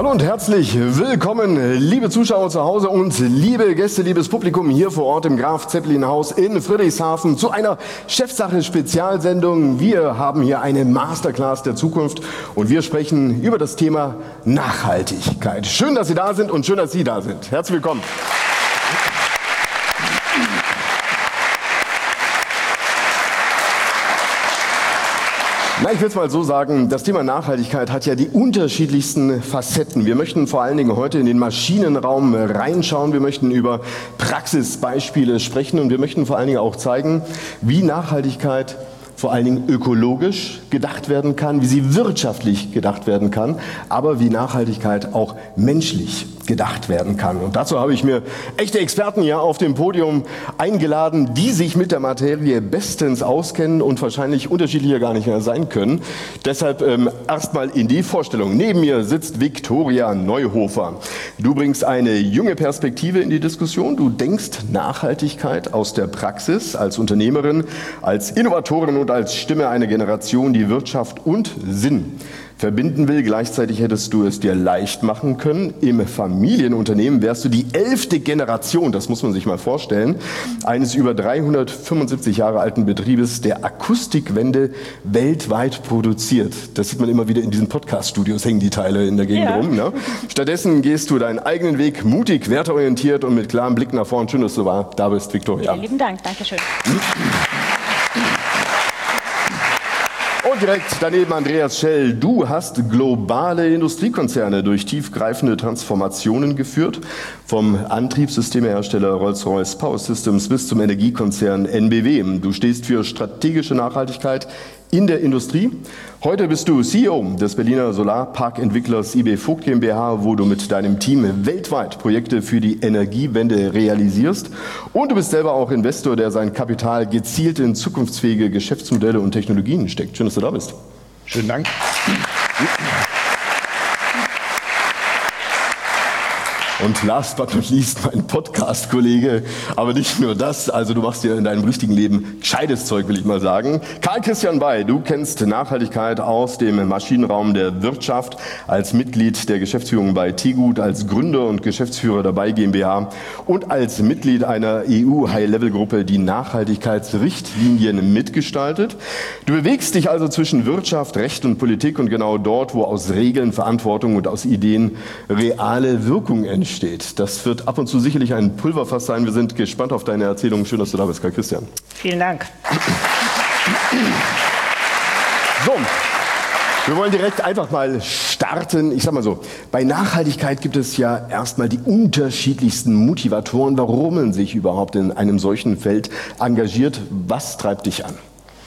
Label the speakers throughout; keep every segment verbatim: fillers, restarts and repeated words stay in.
Speaker 1: Hallo und herzlich willkommen, liebe Zuschauer zu Hause und liebe Gäste, liebes Publikum hier vor Ort im Graf-Zeppelin-Haus in Friedrichshafen zu einer Chefsache-Spezialsendung. Wir haben hier eine Masterclass der Zukunft und wir sprechen über das Thema Nachhaltigkeit. Schön, dass Sie da sind und schön, dass Sie da sind. Herzlich willkommen. Na, ich will es mal so sagen, das Thema Nachhaltigkeit hat ja die unterschiedlichsten Facetten. Wir möchten vor allen Dingen heute in den Maschinenraum reinschauen. Wir möchten über Praxisbeispiele sprechen und wir möchten vor allen Dingen auch zeigen, wie Nachhaltigkeit vor allen Dingen ökologisch gedacht werden kann, wie sie wirtschaftlich gedacht werden kann, aber wie Nachhaltigkeit auch menschlich gedacht werden kann. Und dazu habe ich mir echte Experten hier auf dem Podium eingeladen, die sich mit der Materie bestens auskennen und wahrscheinlich unterschiedlicher gar nicht mehr sein können. Deshalb ähm, erstmal in die Vorstellung. Neben mir sitzt Viktoria Neuhofer. Du bringst eine junge Perspektive in die Diskussion. Du denkst Nachhaltigkeit aus der Praxis als Unternehmerin, als Innovatorin und als Stimme einer Generation, die Wirtschaft und Sinn verbinden will. Gleichzeitig hättest du es dir leicht machen können. Im Familienunternehmen wärst du die elfte Generation, das muss man sich mal vorstellen, eines über dreihundertfünfundsiebzig Jahre alten Betriebes, der Akustikwände weltweit produziert. Das sieht man immer wieder in diesen Podcast-Studios, hängen die Teile in der Gegend ja. rum. Ne? Stattdessen gehst du deinen eigenen Weg, mutig, werteorientiert und mit klarem Blick nach vorn. Schön, dass du da bist, Viktoria.
Speaker 2: Vielen lieben Dank, danke schön.
Speaker 1: Und direkt daneben Andreas Schell. Du hast globale Industriekonzerne durch tiefgreifende Transformationen geführt. Vom Antriebssystemehersteller Rolls-Royce Power Systems bis zum Energiekonzern N B W. Du stehst für strategische Nachhaltigkeit in der Industrie. Heute bist du C E O des Berliner Solarparkentwicklers I B Vogt GmbH, wo du mit deinem Team weltweit Projekte für die Energiewende realisierst. Und du bist selber auch Investor, der sein Kapital gezielt in zukunftsfähige Geschäftsmodelle und Technologien steckt. Schön, dass du da bist.
Speaker 3: Schönen Dank.
Speaker 1: Und last but not least mein Podcast-Kollege, aber nicht nur das, also du machst dir in deinem richtigen Leben gescheites Zeug, will ich mal sagen. Karl-Christian Bay, du kennst Nachhaltigkeit aus dem Maschinenraum der Wirtschaft als Mitglied der Geschäftsführung bei Tegut, als Gründer und Geschäftsführer der Bay GmbH und als Mitglied einer E U-High-Level-Gruppe, die Nachhaltigkeitsrichtlinien mitgestaltet. Du bewegst dich also zwischen Wirtschaft, Recht und Politik und genau dort, wo aus Regeln, Verantwortung und aus Ideen reale Wirkung entsteht. Steht. Das wird ab und zu sicherlich ein Pulverfass sein. Wir sind gespannt auf deine Erzählung. Schön, dass du da bist, Karl-Christian.
Speaker 2: Vielen Dank.
Speaker 1: So, wir wollen direkt einfach mal starten. Ich sag mal so, bei Nachhaltigkeit gibt es ja erstmal die unterschiedlichsten Motivatoren, warum man sich überhaupt in einem solchen Feld engagiert. Was treibt dich an?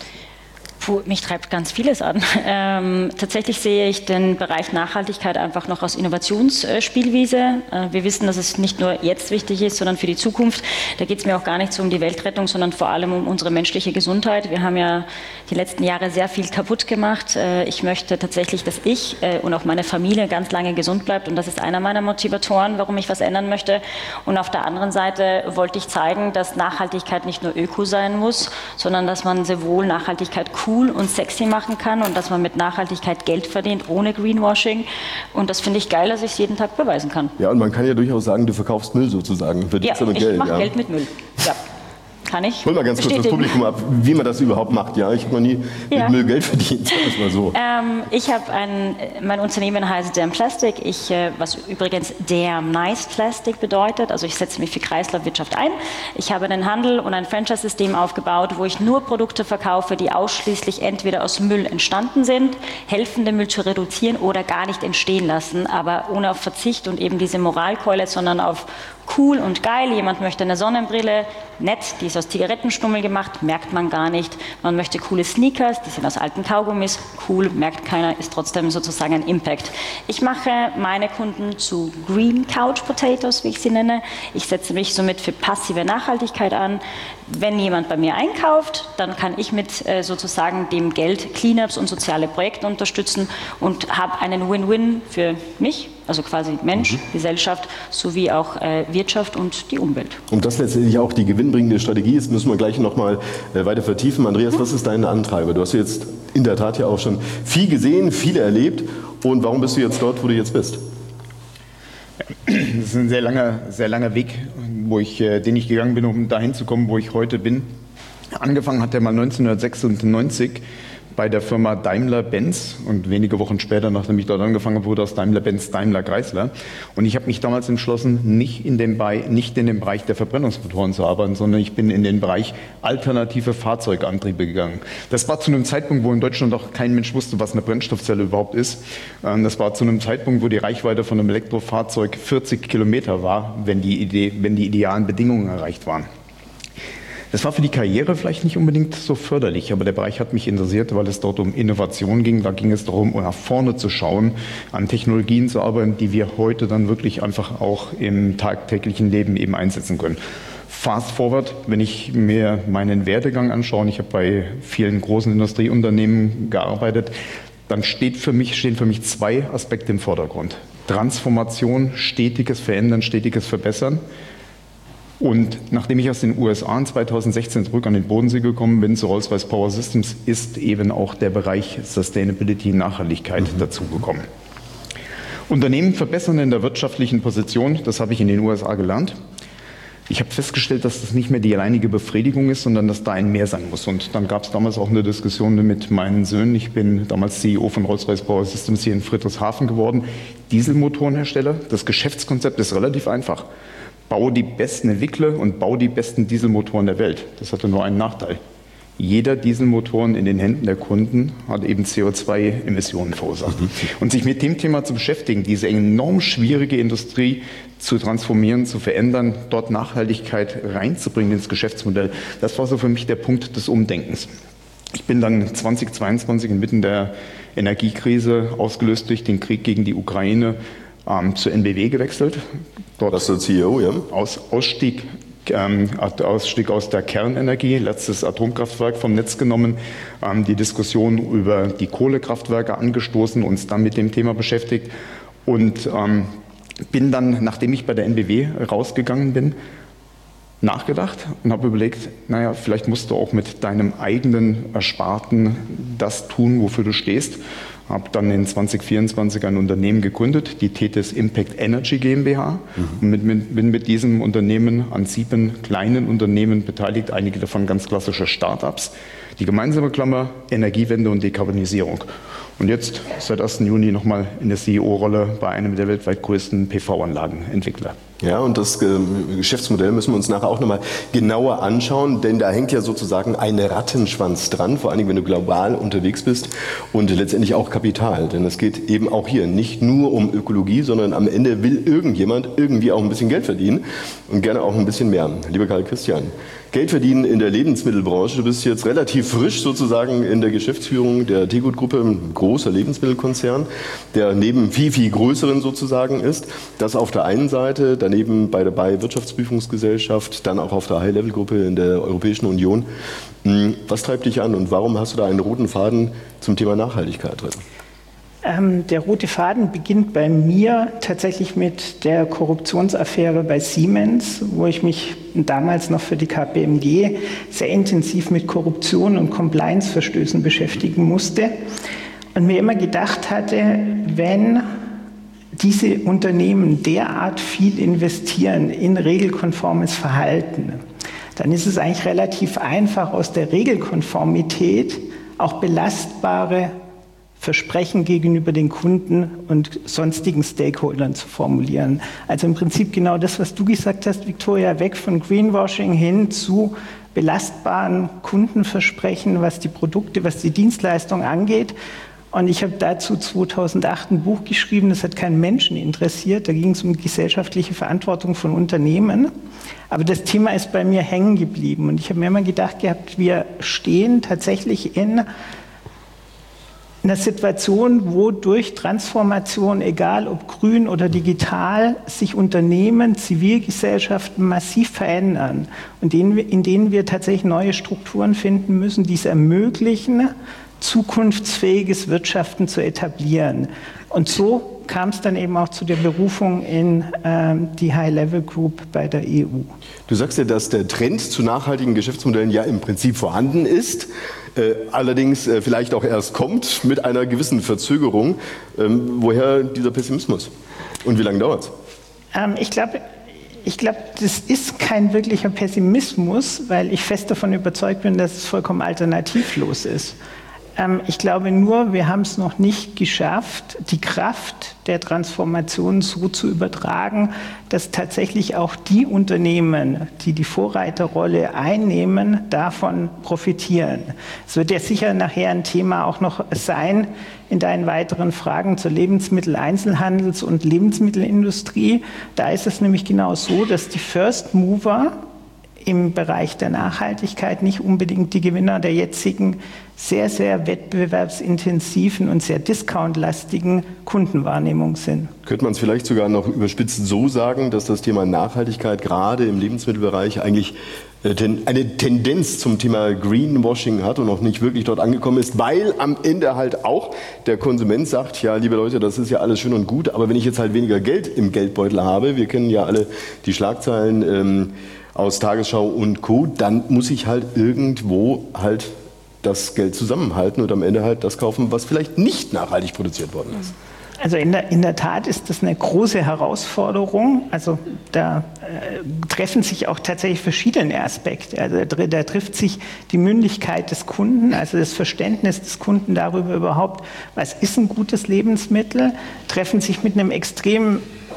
Speaker 2: Puh, mich treibt ganz vieles an. Ähm, tatsächlich sehe ich den Bereich Nachhaltigkeit einfach noch als Innovationsspielwiese. Äh, wir wissen, dass es nicht nur jetzt wichtig ist, sondern für die Zukunft. Da geht es mir auch gar nicht so um die Weltrettung, sondern vor allem um unsere menschliche Gesundheit. Wir haben ja die letzten Jahre sehr viel kaputt gemacht. Äh, ich möchte tatsächlich, dass ich äh, und auch meine Familie ganz lange gesund bleibt. Und das ist einer meiner Motivatoren, warum ich was ändern möchte. Und auf der anderen Seite wollte ich zeigen, dass Nachhaltigkeit nicht nur Öko sein muss, sondern dass man sehr wohl Nachhaltigkeit cool und sexy machen kann und dass man mit Nachhaltigkeit Geld verdient, ohne Greenwashing. Und das finde ich geil, dass ich es jeden Tag beweisen kann.
Speaker 1: Ja, und man kann ja durchaus sagen, du verkaufst Müll sozusagen.
Speaker 2: Ja,
Speaker 1: mit
Speaker 2: ich
Speaker 1: Geld,
Speaker 2: mache
Speaker 1: ja.
Speaker 2: Geld mit Müll. Ja. Kann ich?
Speaker 1: Hol mal ganz kurz das Publikum ab, wie man das überhaupt macht. Ja, ich habe noch nie
Speaker 2: ja.
Speaker 1: mit Müll Geld verdient, sag das mal so.
Speaker 2: Ähm, ich habe ein, mein Unternehmen heißt Damn Plastic, ich, äh, was übrigens Damn Nice Plastic bedeutet. Also ich setze mich für Kreislaufwirtschaft ein. Ich habe einen Handel und ein Franchise-System aufgebaut, wo ich nur Produkte verkaufe, die ausschließlich entweder aus Müll entstanden sind, helfen, den Müll zu reduzieren oder gar nicht entstehen lassen, aber ohne auf Verzicht und eben diese Moralkeule, sondern auf cool und geil. Jemand möchte eine Sonnenbrille, nett, die ist aus Zigarettenstummel gemacht, merkt man gar nicht. Man möchte coole Sneakers, die sind aus alten Kaugummis, cool, merkt keiner, ist trotzdem sozusagen ein Impact. Ich mache meine Kunden zu Green Couch Potatoes, wie ich sie nenne. Ich setze mich somit für passive Nachhaltigkeit an. Wenn jemand bei mir einkauft, dann kann ich mit äh, sozusagen dem Geld Cleanups und soziale Projekte unterstützen und habe einen Win-Win für mich, also quasi Mensch, mhm. Gesellschaft, sowie auch äh, Wirtschaft und die Umwelt.
Speaker 1: Und das letztendlich auch die gewinnbringende Strategie ist, müssen wir gleich noch mal äh, weiter vertiefen. Andreas, mhm. was ist dein Antreiber? Du hast jetzt in der Tat ja auch schon viel gesehen, viel erlebt. Und warum bist du jetzt dort, wo du jetzt bist?
Speaker 3: Das ist ein sehr langer, sehr langer Weg, wo ich, den ich gegangen bin, um dahin zu kommen, wo ich heute bin. Angefangen hat er mal neunzehnhundertsechsundneunzig bei der Firma Daimler-Benz und wenige Wochen später, nachdem ich dort angefangen habe, wurde aus Daimler-Benz Daimler-Chrysler. Und ich habe mich damals entschlossen, nicht in, dem Bereich, nicht in dem Bereich der Verbrennungsmotoren zu arbeiten, sondern ich bin in den Bereich alternative Fahrzeugantriebe gegangen. Das war zu einem Zeitpunkt, wo in Deutschland auch kein Mensch wusste, was eine Brennstoffzelle überhaupt ist. Das war zu einem Zeitpunkt, wo die Reichweite von einem Elektrofahrzeug vierzig Kilometer war, wenn die, Idee, wenn die idealen Bedingungen erreicht waren. Das war für die Karriere vielleicht nicht unbedingt so förderlich, aber der Bereich hat mich interessiert, weil es dort um Innovation ging. Da ging es darum, nach vorne zu schauen, an Technologien zu arbeiten, die wir heute dann wirklich einfach auch im tagtäglichen Leben eben einsetzen können. Fast forward, wenn ich mir meinen Werdegang anschaue, ich habe bei vielen großen Industrieunternehmen gearbeitet, dann steht für mich, stehen für mich zwei Aspekte im Vordergrund. Transformation, stetiges Verändern, stetiges Verbessern. Und nachdem ich aus den U S A in zweitausendsechzehn zurück an den Bodensee gekommen bin, zu Rolls-Royce Power Systems, ist eben auch der Bereich Sustainability, Nachhaltigkeit mhm. dazugekommen. Unternehmen verbessern in der wirtschaftlichen Position, das habe ich in den U S A gelernt. Ich habe festgestellt, dass das nicht mehr die alleinige Befriedigung ist, sondern dass da ein Mehr sein muss. Und dann gab es damals auch eine Diskussion mit meinen Söhnen. Ich bin damals C E O von Rolls-Royce Power Systems hier in Friedrichshafen geworden. Dieselmotorenhersteller, das Geschäftskonzept ist relativ einfach. Bau die besten Entwickler und bau die besten Dieselmotoren der Welt. Das hatte nur einen Nachteil. Jeder Dieselmotoren in den Händen der Kunden hat eben C O zwei Emissionen verursacht. Mhm. Und sich mit dem Thema zu beschäftigen, diese enorm schwierige Industrie zu transformieren, zu verändern, dort Nachhaltigkeit reinzubringen ins Geschäftsmodell, das war so für mich der Punkt des Umdenkens. Ich bin dann zweitausendzweiundzwanzig inmitten der Energiekrise, ausgelöst durch den Krieg gegen die Ukraine, ähm, zur N B W gewechselt. Dort
Speaker 1: Was der C E O, ja?
Speaker 3: Aus, Ausstieg, ähm, Ausstieg aus der Kernenergie, letztes Atomkraftwerk vom Netz genommen, ähm, die Diskussion über die Kohlekraftwerke angestoßen, uns dann mit dem Thema beschäftigt und ähm, bin dann, nachdem ich bei der N B W rausgegangen bin, nachgedacht und habe überlegt, naja, vielleicht musst du auch mit deinem eigenen Ersparten das tun, wofür du stehst. Habe dann in zweitausendvierundzwanzig ein Unternehmen gegründet, die Tethys Impact Energy GmbH. Mhm. Und mit, mit, bin mit diesem Unternehmen an sieben kleinen Unternehmen beteiligt, einige davon ganz klassische Start-ups. Die gemeinsame Klammer Energiewende und Dekarbonisierung. Und jetzt seit ersten Juni nochmal in der C E O-Rolle bei einem der weltweit größten P V-Anlagenentwickler.
Speaker 1: Ja, und das äh, Geschäftsmodell müssen wir uns nachher auch nochmal genauer anschauen, denn da hängt ja sozusagen ein Rattenschwanz dran, vor allen Dingen, wenn du global unterwegs bist und letztendlich auch Kapital. Denn es geht eben auch hier nicht nur um Ökologie, sondern am Ende will irgendjemand irgendwie auch ein bisschen Geld verdienen und gerne auch ein bisschen mehr. Lieber Karl Christian, Geld verdienen in der Lebensmittelbranche. Du bist jetzt relativ frisch sozusagen in der Geschäftsführung der Tegut-Gruppe, ein großer Lebensmittelkonzern, der neben viel, viel größeren sozusagen ist. Das auf der einen Seite, daneben bei der Bayer Wirtschaftsprüfungsgesellschaft, dann auch auf der High-Level-Gruppe in der Europäischen Union. Was treibt dich an und warum hast du da einen roten Faden zum Thema Nachhaltigkeit drin?
Speaker 4: Ähm, der rote Faden beginnt bei mir tatsächlich mit der Korruptionsaffäre bei Siemens, wo ich mich damals noch für die K P M G sehr intensiv mit Korruption und Compliance-Verstößen beschäftigen musste und mir immer gedacht hatte, wenn diese Unternehmen derart viel investieren in regelkonformes Verhalten, dann ist es eigentlich relativ einfach, aus der Regelkonformität auch belastbare Versprechen gegenüber den Kunden und sonstigen Stakeholdern zu formulieren. Also im Prinzip genau das, was du gesagt hast, Victoria, weg von Greenwashing hin zu belastbaren Kundenversprechen, was die Produkte, was die Dienstleistung angeht. Und ich habe dazu zweitausendacht ein Buch geschrieben, das hat keinen Menschen interessiert. Da ging es um gesellschaftliche Verantwortung von Unternehmen. Aber das Thema ist bei mir hängen geblieben. Und ich habe mir immer gedacht gehabt, wir stehen tatsächlich in einer Situation, wo durch Transformation, egal ob grün oder digital, sich Unternehmen, Zivilgesellschaften massiv verändern und in denen wir tatsächlich neue Strukturen finden müssen, die es ermöglichen, zukunftsfähiges Wirtschaften zu etablieren. Und so kam es dann eben auch zu der Berufung in ähm, die High-Level Group bei der E U.
Speaker 1: Du sagst ja, dass der Trend zu nachhaltigen Geschäftsmodellen ja im Prinzip vorhanden ist, äh, allerdings äh, vielleicht auch erst kommt mit einer gewissen Verzögerung. Ähm, woher dieser Pessimismus? Und wie lange dauert es?
Speaker 4: Ähm, ich glaube, ich glaube, das ist kein wirklicher Pessimismus, weil ich fest davon überzeugt bin, dass es vollkommen alternativlos ist. Ähm, ich glaube nur, wir haben es noch nicht geschafft, die Kraft der Transformation so zu übertragen, dass tatsächlich auch die Unternehmen, die die Vorreiterrolle einnehmen, davon profitieren. Es wird ja sicher nachher ein Thema auch noch sein in deinen weiteren Fragen zur Lebensmitteleinzelhandels- und Lebensmittelindustrie. Da ist es nämlich genau so, dass die First Mover im Bereich der Nachhaltigkeit nicht unbedingt die Gewinner der jetzigen sehr, sehr wettbewerbsintensiven und sehr discountlastigen Kundenwahrnehmung sind.
Speaker 1: Könnte man es vielleicht sogar noch überspitzt so sagen, dass das Thema Nachhaltigkeit gerade im Lebensmittelbereich eigentlich eine Tendenz zum Thema Greenwashing hat und noch nicht wirklich dort angekommen ist, weil am Ende halt auch der Konsument sagt, ja, liebe Leute, das ist ja alles schön und gut, aber wenn ich jetzt halt weniger Geld im Geldbeutel habe, wir kennen ja alle die Schlagzeilen ähm, aus Tagesschau und Co., dann muss ich halt irgendwo halt das Geld zusammenhalten und am Ende halt das kaufen, was vielleicht nicht nachhaltig produziert worden ist.
Speaker 4: Also in der, in der Tat ist das eine große Herausforderung. Also da äh, treffen sich auch tatsächlich verschiedene Aspekte. Also da, da trifft sich die Mündigkeit des Kunden, also das Verständnis des Kunden darüber überhaupt, was ist ein gutes Lebensmittel, treffen sich mit einem extrem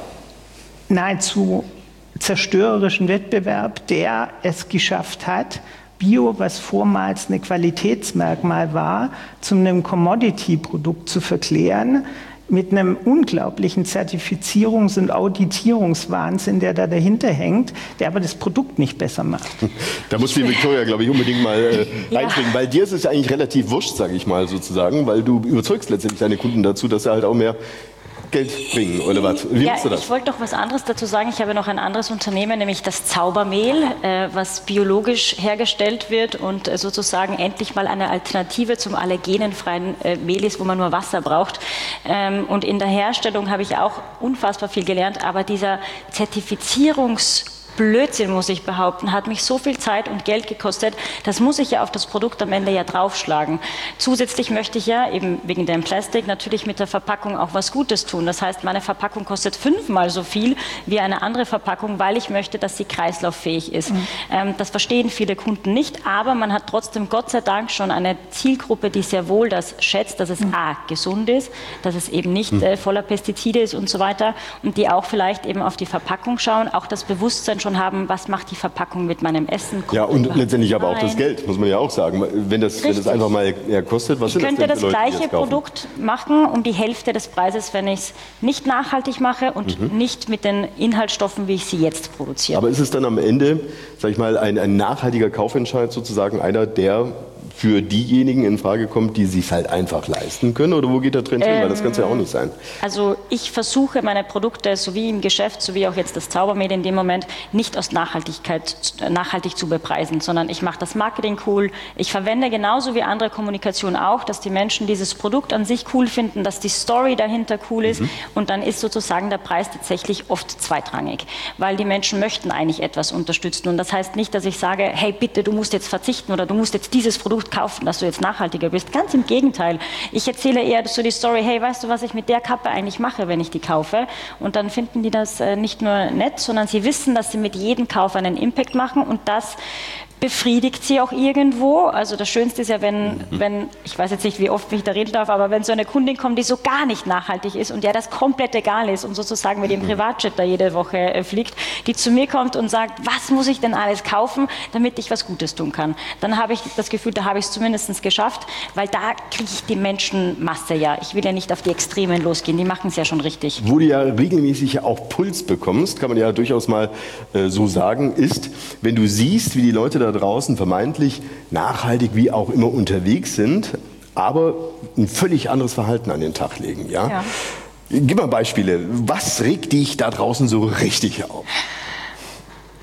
Speaker 4: nahezu zerstörerischen Wettbewerb, der es geschafft hat, Bio, was vormals ein Qualitätsmerkmal war, zu einem Commodity-Produkt zu verklären, mit einem unglaublichen Zertifizierungs- und Auditierungswahnsinn, der da dahinter hängt, der aber das Produkt nicht besser macht.
Speaker 1: Da muss die Victoria, glaube ich, unbedingt mal äh, reinspringen. Ja. Weil dir ist es ja eigentlich relativ wurscht, sage ich mal sozusagen, weil du überzeugst letztendlich deine Kunden dazu, dass sie halt auch mehr Geld bringen, oder was? Wie
Speaker 2: ja,
Speaker 1: machst du das?
Speaker 2: Ich wollte noch was anderes dazu sagen. Ich habe noch ein anderes Unternehmen, nämlich das Zaubermehl, äh, was biologisch hergestellt wird und äh, sozusagen endlich mal eine Alternative zum allergenenfreien äh, Mehl ist, wo man nur Wasser braucht. Ähm, und in der Herstellung habe ich auch unfassbar viel gelernt, aber dieser Zertifizierungs- Blödsinn, muss ich behaupten, hat mich so viel Zeit und Geld gekostet, das muss ich ja auf das Produkt am Ende ja draufschlagen. Zusätzlich möchte ich ja, eben wegen dem Plastik, natürlich mit der Verpackung auch was Gutes tun. Das heißt, meine Verpackung kostet fünfmal so viel wie eine andere Verpackung, weil ich möchte, dass sie kreislauffähig ist. Mhm. Ähm, das verstehen viele Kunden nicht, aber man hat trotzdem Gott sei Dank schon eine Zielgruppe, die sehr wohl das schätzt, dass es mhm. a, gesund ist, dass es eben nicht mhm. äh, voller Pestizide ist und so weiter und die auch vielleicht eben auf die Verpackung schauen, auch das Bewusstsein schon haben, was macht die Verpackung mit meinem Essen.
Speaker 1: Ja, und letztendlich aber auch das Geld, muss man ja auch sagen. Wenn das, wenn das einfach mal mehr kostet, was
Speaker 2: ich
Speaker 1: sind das denn für Leute,
Speaker 2: Ich könnte das gleiche Produkt machen um die Hälfte des Preises, wenn ich es nicht nachhaltig mache und mhm. nicht mit den Inhaltsstoffen, wie ich sie jetzt produziere.
Speaker 1: Aber ist es dann am Ende, sag ich mal, ein, ein nachhaltiger Kaufentscheid sozusagen, einer, der für diejenigen in Frage kommt, die sich halt einfach leisten können? Oder wo geht der Trend hin? Weil das kann es ja auch nicht sein. Also
Speaker 2: ich versuche meine Produkte, sowie im Geschäft, sowie auch jetzt das Zaubermehl in dem Moment, nicht aus Nachhaltigkeit nachhaltig zu bepreisen, sondern ich mache das Marketing cool. Ich verwende genauso wie andere Kommunikation auch, dass die Menschen dieses Produkt an sich cool finden, dass die Story dahinter cool ist mhm. und dann ist sozusagen der Preis tatsächlich oft zweitrangig, weil die Menschen möchten eigentlich etwas unterstützen und das heißt nicht, dass ich sage, hey bitte, du musst jetzt verzichten oder du musst jetzt dieses Produkt kaufen, dass du jetzt nachhaltiger bist. Ganz im Gegenteil. Ich erzähle eher so die Story, hey, weißt du, was ich mit der Kappe eigentlich mache, wenn ich die kaufe? Und dann finden die das äh, nicht nur nett, sondern sie wissen, dass sie mit jedem Kauf einen Impact machen und das befriedigt sie auch irgendwo. Also das Schönste ist ja, wenn, wenn, ich weiß jetzt nicht, wie oft ich da reden darf, aber wenn so eine Kundin kommt, die so gar nicht nachhaltig ist und der das komplett egal ist und sozusagen mit dem Privatjet da jede Woche äh, fliegt, die zu mir kommt und sagt, was muss ich denn alles kaufen, damit ich was Gutes tun kann? Dann habe ich das Gefühl, da habe ich es zumindest geschafft, weil da kriege ich die Menschenmasse ja. Ich will ja nicht auf die Extremen losgehen, die machen es ja schon richtig.
Speaker 1: Wo du ja regelmäßig auch Puls bekommst, kann man ja durchaus mal äh, so sagen, ist, wenn du siehst, wie die Leute da draußen vermeintlich nachhaltig wie auch immer unterwegs sind, aber ein völlig anderes Verhalten an den Tag legen. Ja? Ja. Gib mal Beispiele. Was regt dich da draußen so richtig auf?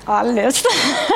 Speaker 2: Alles.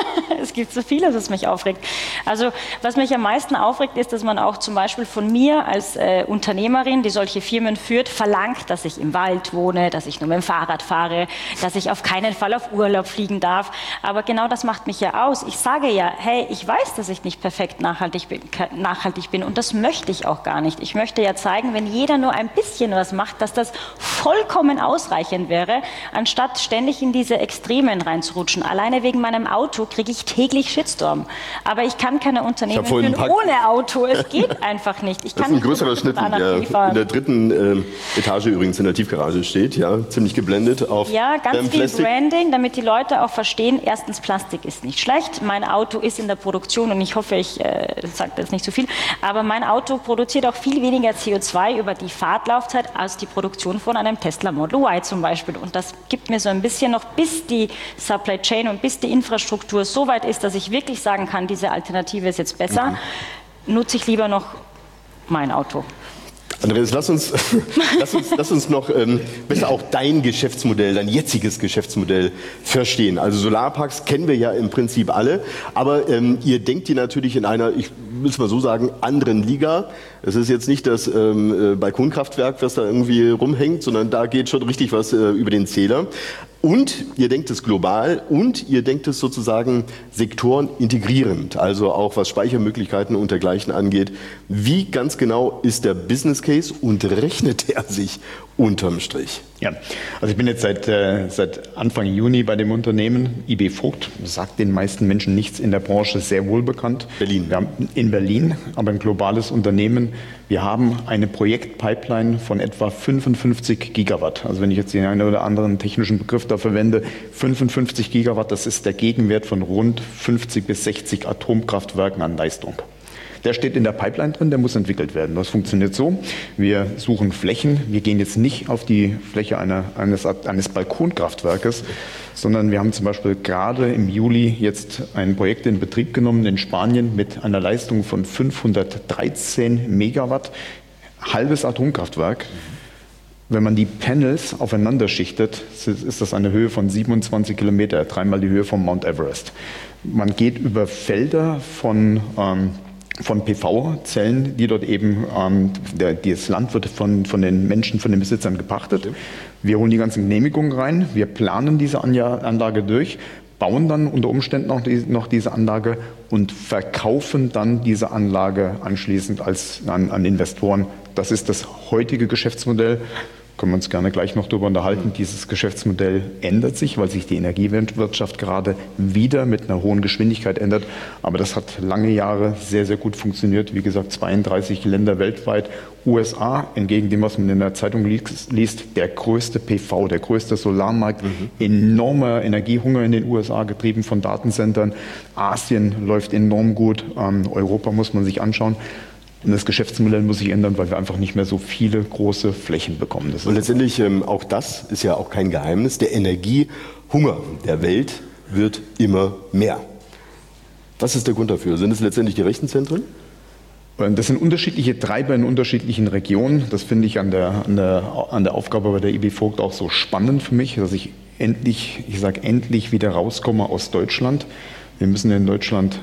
Speaker 2: Es gibt so vieles, was mich aufregt. Also was mich am meisten aufregt, ist, dass man auch zum Beispiel von mir als äh, Unternehmerin, die solche Firmen führt, verlangt, dass ich im Wald wohne, dass ich nur mit dem Fahrrad fahre, dass ich auf keinen Fall auf Urlaub fliegen darf. Aber genau das macht mich ja aus. Ich sage ja, hey, ich weiß, dass ich nicht perfekt nachhaltig bin, nachhaltig bin und das möchte ich auch gar nicht. Ich möchte ja zeigen, wenn jeder nur ein bisschen was macht, dass das vollkommen ausreichend wäre, anstatt ständig in diese Extremen reinzurutschen. Alleine wegen meinem Auto kriege ich täglich Shitstorm. Aber ich kann keine Unternehmen führen ohne Auto. Es geht einfach nicht. Ich
Speaker 1: das
Speaker 2: kann
Speaker 1: ist ein größerer Schnitt, der in der dritten äh, Etage übrigens in der Tiefgarage steht. Ja, ziemlich geblendet auf
Speaker 2: Ja, ganz
Speaker 1: ähm,
Speaker 2: viel
Speaker 1: Plastik.
Speaker 2: Branding, damit die Leute auch verstehen, erstens, Plastik ist nicht schlecht. Mein Auto ist in der Produktion und ich hoffe, ich äh, sage das nicht zu viel, aber mein Auto produziert auch viel weniger C O zwei über die Fahrtlaufzeit als die Produktion von einem Tesla Model Y zum Beispiel. Und das gibt mir so ein bisschen noch, bis die Supply Chain und bis die Infrastruktur so weit ist, dass ich wirklich sagen kann, diese Alternative ist jetzt besser, mhm. nutze ich lieber noch mein Auto.
Speaker 1: Andreas, lass uns, lass uns, lass uns noch ähm, besser auch dein Geschäftsmodell, dein jetziges Geschäftsmodell verstehen. Also Solarparks kennen wir ja im Prinzip alle, aber ähm, ihr denkt ihr natürlich in einer, ich muss mal so sagen, anderen Liga. Es ist jetzt nicht das ähm, Balkonkraftwerk, was da irgendwie rumhängt, sondern da geht schon richtig was äh, über den Zähler. Und ihr denkt es global und ihr denkt es sozusagen sektorenintegrierend, also auch was Speichermöglichkeiten und dergleichen angeht. Wie ganz genau ist der Business Case und rechnet er sich unterm Strich?
Speaker 3: Ja, also ich bin jetzt seit, äh, seit Anfang Juni bei dem Unternehmen I B Vogt, sagt den meisten Menschen nichts in der Branche, sehr wohl bekannt.
Speaker 1: Berlin.
Speaker 3: Wir haben in Berlin, aber ein globales Unternehmen. Wir haben eine Projektpipeline von etwa fünfundfünfzig Gigawatt. Also wenn ich jetzt den einen oder anderen technischen Begriff da verwende, fünfundfünfzig Gigawatt, das ist der Gegenwert von rund fünfzig bis sechzig Atomkraftwerken an Leistung. Der steht in der Pipeline drin, der muss entwickelt werden. Das funktioniert so, wir suchen Flächen, wir gehen jetzt nicht auf die Fläche einer, eines, eines Balkonkraftwerkes, sondern wir haben zum Beispiel gerade im Juli jetzt ein Projekt in Betrieb genommen in Spanien mit einer Leistung von fünfhundertdreizehn Megawatt, halbes Atomkraftwerk. Wenn man die Panels aufeinander schichtet, ist das eine Höhe von siebenundzwanzig Kilometer, dreimal die Höhe von Mount Everest. Man geht über Felder von ähm, von P V-Zellen, die dort eben, ähm, der, das Land wird von, von den Menschen, von den Besitzern gepachtet. Wir holen die ganzen Genehmigungen rein, wir planen diese Anlage durch, bauen dann unter Umständen noch, die, noch diese Anlage und verkaufen dann diese Anlage anschließend als, an, an Investoren. Das ist das heutige Geschäftsmodell. Können wir uns gerne gleich noch darüber unterhalten. Dieses Geschäftsmodell ändert sich, weil sich die Energiewirtschaft gerade wieder mit einer hohen Geschwindigkeit ändert. Aber das hat lange Jahre sehr, sehr gut funktioniert. Wie gesagt, zweiunddreißig Länder weltweit. U S A, entgegen dem, was man in der Zeitung liest, der größte P V, der größte Solarmarkt. Mhm. Enormer Energiehunger in den U S A, getrieben von Datencentern. Asien läuft enorm gut. Ähm, Europa muss man sich anschauen. Und das Geschäftsmodell muss sich ändern, weil wir einfach nicht mehr so viele große Flächen bekommen. Das
Speaker 1: und letztendlich, ähm, auch das ist ja auch kein Geheimnis, der Energiehunger der Welt wird immer mehr. Was ist der Grund dafür? Sind es letztendlich die Rechenzentren?
Speaker 3: Das sind unterschiedliche Treiber in unterschiedlichen Regionen. Das finde ich an der, an der, an der Aufgabe bei der I B Vogt auch so spannend für mich, dass ich endlich, ich sage endlich wieder rauskomme aus Deutschland. Wir müssen in Deutschland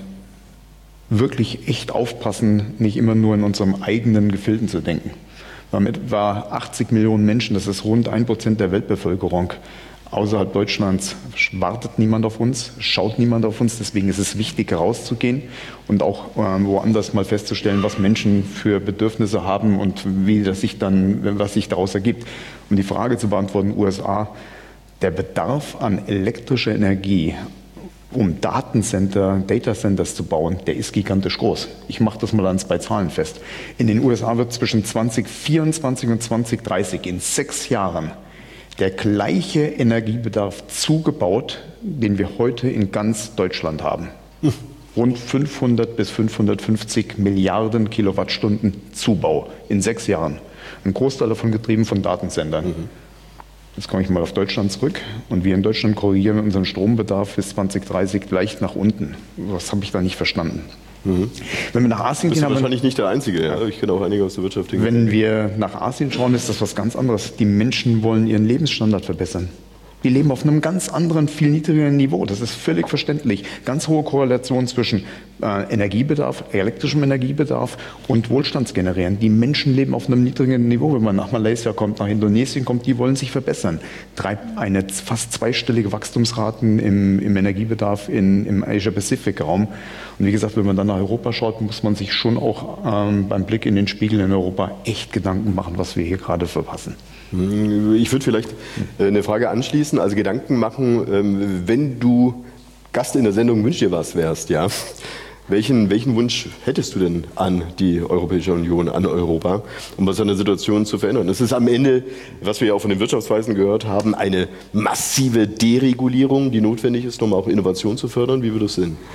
Speaker 3: wirklich echt aufpassen, nicht immer nur in unserem eigenen Gefilden zu denken. Wir haben etwa achtzig Millionen Menschen, das ist rund ein Prozent der Weltbevölkerung. Außerhalb Deutschlands wartet niemand auf uns, schaut niemand auf uns. Deswegen ist es wichtig, rauszugehen und auch äh, woanders mal festzustellen, was Menschen für Bedürfnisse haben und wie das sich dann, was sich daraus ergibt. Um die Frage zu beantworten, U S A, der Bedarf an elektrischer Energie, um Datencenter, Datacenters zu bauen, der ist gigantisch groß. Ich mache das mal an zwei Zahlen fest. In den U S A wird zwischen zwanzig vierundzwanzig und zwanzig dreißig, in sechs Jahren, der gleiche Energiebedarf zugebaut, den wir heute in ganz Deutschland haben. Rund fünfhundert bis fünfhundertfünfzig Milliarden Kilowattstunden Zubau in sechs Jahren. Ein Großteil davon getrieben von Datencentern. Mhm. Jetzt komme ich mal auf Deutschland zurück und wir in Deutschland korrigieren unseren Strombedarf bis zwanzig dreißig leicht nach unten. Was habe ich da nicht verstanden? Mhm. Wenn wir nach Asien gehen,
Speaker 1: bist du wahrscheinlich nicht der Einzige. Ja? Ich kenne auch einige aus der Wirtschaft.
Speaker 3: Wenn wir nach Asien schauen, ist das was ganz anderes. Die Menschen wollen ihren Lebensstandard verbessern. Die leben auf einem ganz anderen, viel niedrigeren Niveau. Das ist völlig verständlich. Ganz hohe Korrelation zwischen äh, Energiebedarf, elektrischem Energiebedarf und Wohlstandsgenerieren. Die Menschen leben auf einem niedrigen Niveau. Wenn man nach Malaysia kommt, nach Indonesien kommt, die wollen sich verbessern. Drei, eine fast zweistellige Wachstumsraten im, im Energiebedarf in, im Asia-Pacific-Raum. Und wie gesagt, wenn man dann nach Europa schaut, muss man sich schon auch ähm, beim Blick in den Spiegel in Europa echt Gedanken machen, was wir hier gerade verpassen.
Speaker 1: Ich würde vielleicht eine Frage anschließen, also Gedanken machen, wenn du Gast in der Sendung Wünsch dir was wärst, ja, welchen, welchen Wunsch hättest du denn an die Europäische Union, an Europa, um was an der Situation zu verändern? Es ist am Ende, was wir ja auch von den Wirtschaftsweisen gehört haben, eine massive Deregulierung, die notwendig ist, um auch Innovation zu fördern. Wie würde es sehen?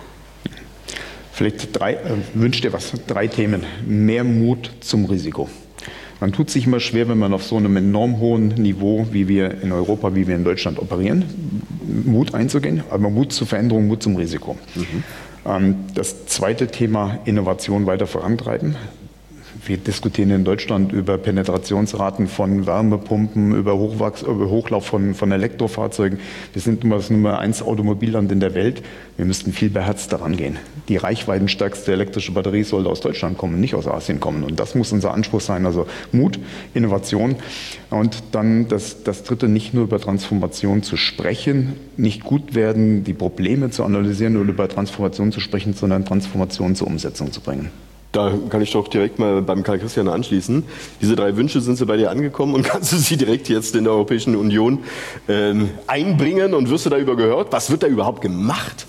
Speaker 3: Vielleicht drei, äh, wünsch dir was, drei Themen. Mehr Mut zum Risiko. Man tut sich immer schwer, wenn man auf so einem enorm hohen Niveau, wie wir in Europa, wie wir in Deutschland operieren, Mut einzugehen, aber Mut zur Veränderung, Mut zum Risiko. Mhm. Das zweite Thema, Innovation weiter vorantreiben. Wir diskutieren in Deutschland über Penetrationsraten von Wärmepumpen, über, Hochwachs, über Hochlauf von, von Elektrofahrzeugen. Wir sind immer das Nummer eins Automobilland in der Welt. Wir müssten viel beherzt daran gehen. Die reichweitenstärkste elektrische Batterie sollte aus Deutschland kommen, nicht aus Asien kommen. Und das muss unser Anspruch sein. Also Mut, Innovation. Und dann das, das Dritte, nicht nur über Transformation zu sprechen, nicht gut werden, die Probleme zu analysieren oder über Transformation zu sprechen, sondern Transformation zur Umsetzung zu bringen.
Speaker 1: Da kann ich doch direkt mal beim Karl Christian anschließen. Diese drei Wünsche, sind sie bei dir angekommen und kannst du sie direkt jetzt in der Europäischen Union ähm, einbringen und wirst du da über gehört? Was wird da überhaupt gemacht?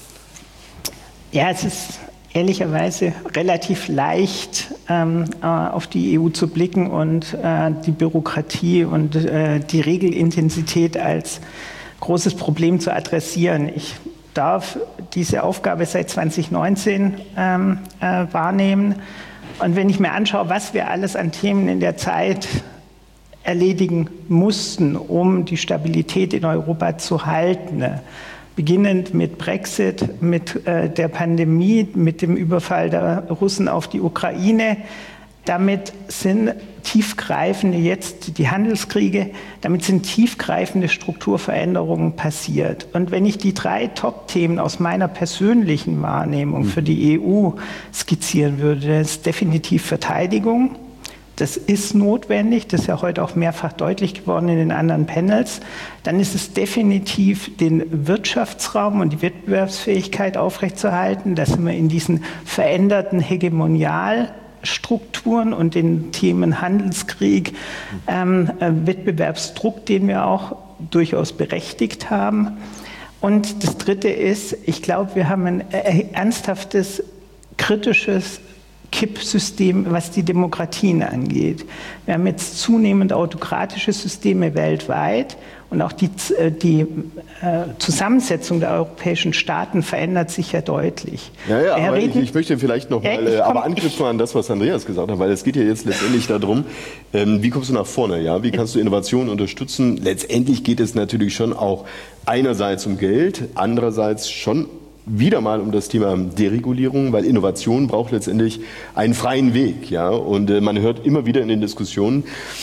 Speaker 4: Ja, es ist ehrlicherweise relativ leicht, ähm, äh, auf die E U zu blicken und äh, die Bürokratie und äh, die Regelintensität als großes Problem zu adressieren. Ich darf diese Aufgabe seit zweitausendneunzehn ähm, äh, wahrnehmen. Und wenn ich mir anschaue, was wir alles an Themen in der Zeit erledigen mussten, um die Stabilität in Europa zu halten, beginnend mit Brexit, mit äh, der Pandemie, mit dem Überfall der Russen auf die Ukraine, damit sind tiefgreifende, jetzt die Handelskriege, damit sind tiefgreifende Strukturveränderungen passiert. Und wenn ich die drei Top-Themen aus meiner persönlichen Wahrnehmung für die E U skizzieren würde, das ist definitiv Verteidigung. Das ist notwendig, das ist ja heute auch mehrfach deutlich geworden in den anderen Panels. Dann ist es definitiv, den Wirtschaftsraum und die Wettbewerbsfähigkeit aufrechtzuerhalten. Da sind wir in diesen veränderten Hegemonial- Strukturen und den Themen Handelskrieg, ähm, äh, Wettbewerbsdruck, den wir auch durchaus berechtigt haben. Und das Dritte ist, ich glaube, wir haben ein äh, ernsthaftes, kritisches Kippsystem, was die Demokratien angeht. Wir haben jetzt zunehmend autokratische Systeme weltweit und auch die, die äh, Zusammensetzung der europäischen Staaten verändert sich ja deutlich.
Speaker 1: Ja, ja, aber ich, ich möchte vielleicht noch mal äh, aber anknüpfen an das, was Andreas gesagt hat, weil es geht ja jetzt letztendlich darum, ähm, wie kommst du nach vorne, ja? Wie kannst du Innovationen unterstützen? Letztendlich geht es natürlich schon auch einerseits um Geld, andererseits schon wieder mal um das Thema Deregulierung, weil Innovation braucht letztendlich einen freien Weg, ja. Und äh, man hört immer wieder in den Diskussionen,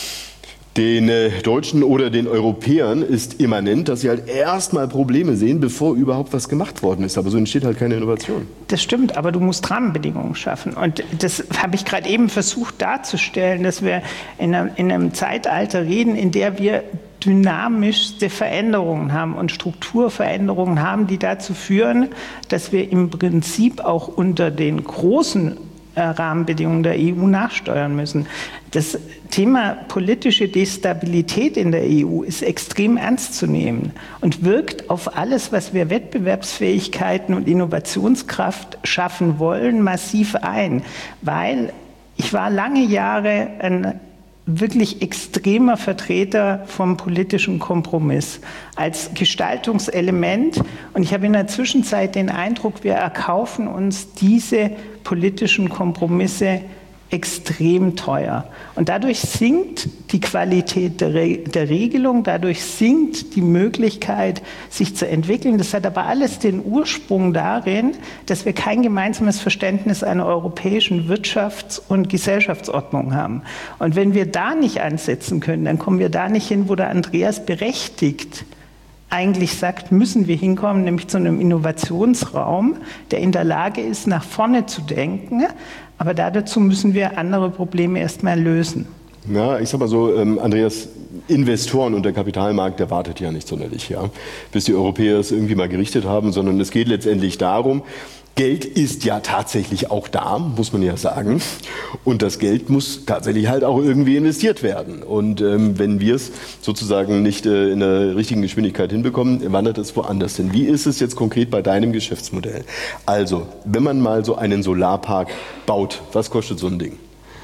Speaker 1: den äh, Deutschen oder den Europäern ist immanent, dass sie halt erstmal Probleme sehen, bevor überhaupt was gemacht worden ist. Aber so entsteht halt keine Innovation.
Speaker 4: Das stimmt, aber du musst Rahmenbedingungen schaffen. Und das habe ich gerade eben versucht darzustellen, dass wir in einem, in einem Zeitalter reden, in der wir dynamischste Veränderungen haben und Strukturveränderungen haben, die dazu führen, dass wir im Prinzip auch unter den großen äh, Rahmenbedingungen der E U nachsteuern müssen. Das Thema politische Destabilität in der E U ist extrem ernst zu nehmen und wirkt auf alles, was wir Wettbewerbsfähigkeiten und Innovationskraft schaffen wollen, massiv ein. Weil ich war lange Jahre ein wirklich extremer Vertreter vom politischen Kompromiss als Gestaltungselement. Und ich habe in der Zwischenzeit den Eindruck, wir erkaufen uns diese politischen Kompromisse extrem teuer. Und dadurch sinkt die Qualität der, Re der Regelung, dadurch sinkt die Möglichkeit, sich zu entwickeln. Das hat aber alles den Ursprung darin, dass wir kein gemeinsames Verständnis einer europäischen Wirtschafts- und Gesellschaftsordnung haben. Und wenn wir da nicht ansetzen können, dann kommen wir da nicht hin, wo der Andreas berechtigt eigentlich sagt, müssen wir hinkommen, nämlich zu einem Innovationsraum, der in der Lage ist, nach vorne zu denken. Aber dazu müssen wir andere Probleme erstmal lösen.
Speaker 1: Ja, ich sag mal so, ähm, Andreas, Investoren und der Kapitalmarkt, der wartet ja nicht sonderlich, ja, bis die Europäer es irgendwie mal gerichtet haben, sondern es geht letztendlich darum, Geld ist ja tatsächlich auch da, muss man ja sagen. Und das Geld muss tatsächlich halt auch irgendwie investiert werden. Und ähm, wenn wir es sozusagen nicht äh, in der richtigen Geschwindigkeit hinbekommen, wandert es woanders hin. Wie ist es jetzt konkret bei deinem Geschäftsmodell? Also, wenn man mal so einen Solarpark baut, was kostet so ein Ding?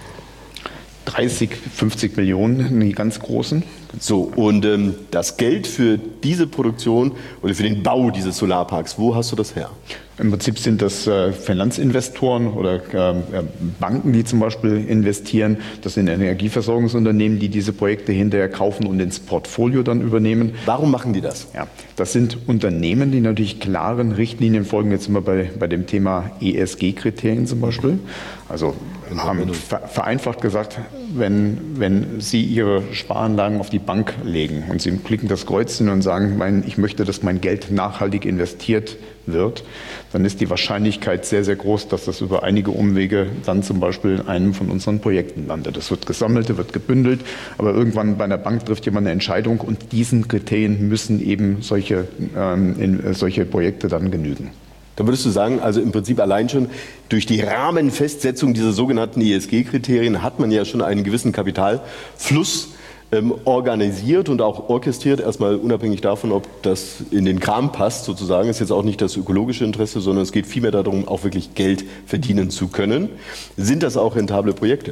Speaker 3: dreißig, fünfzig Millionen, die ganz großen.
Speaker 1: So, und ähm, das Geld für diese Produktion oder für den Bau dieses Solarparks, wo hast du das her?
Speaker 3: Im Prinzip sind das äh, Finanzinvestoren oder äh, Banken, die zum Beispiel investieren. Das sind Energieversorgungsunternehmen, die diese Projekte hinterher kaufen und ins Portfolio dann übernehmen.
Speaker 1: Warum machen die das?
Speaker 3: Ja, das sind Unternehmen, die natürlich klaren Richtlinien folgen. Jetzt sind wir bei, bei dem Thema E S G-Kriterien zum Beispiel. Also haben vereinfacht gesagt, wenn, wenn Sie Ihre Sparanlagen auf die Bank legen und Sie klicken das Kreuzchen und sagen, mein, ich möchte, dass mein Geld nachhaltig investiert wird, dann ist die Wahrscheinlichkeit sehr, sehr groß, dass das über einige Umwege dann zum Beispiel in einem von unseren Projekten landet. Es wird gesammelt, wird gebündelt, aber irgendwann bei einer Bank trifft jemand eine Entscheidung und diesen Kriterien müssen eben solche, ähm, in, solche Projekte dann genügen.
Speaker 1: Da würdest du sagen, also im Prinzip allein schon durch die Rahmenfestsetzung dieser sogenannten E S G-Kriterien hat man ja schon einen gewissen Kapitalfluss ähm, organisiert und auch orchestriert, erstmal unabhängig davon, ob das in den Kram passt sozusagen. Das ist jetzt auch nicht das ökologische Interesse, sondern es geht vielmehr darum, auch wirklich Geld verdienen zu können. Sind das auch rentable Projekte?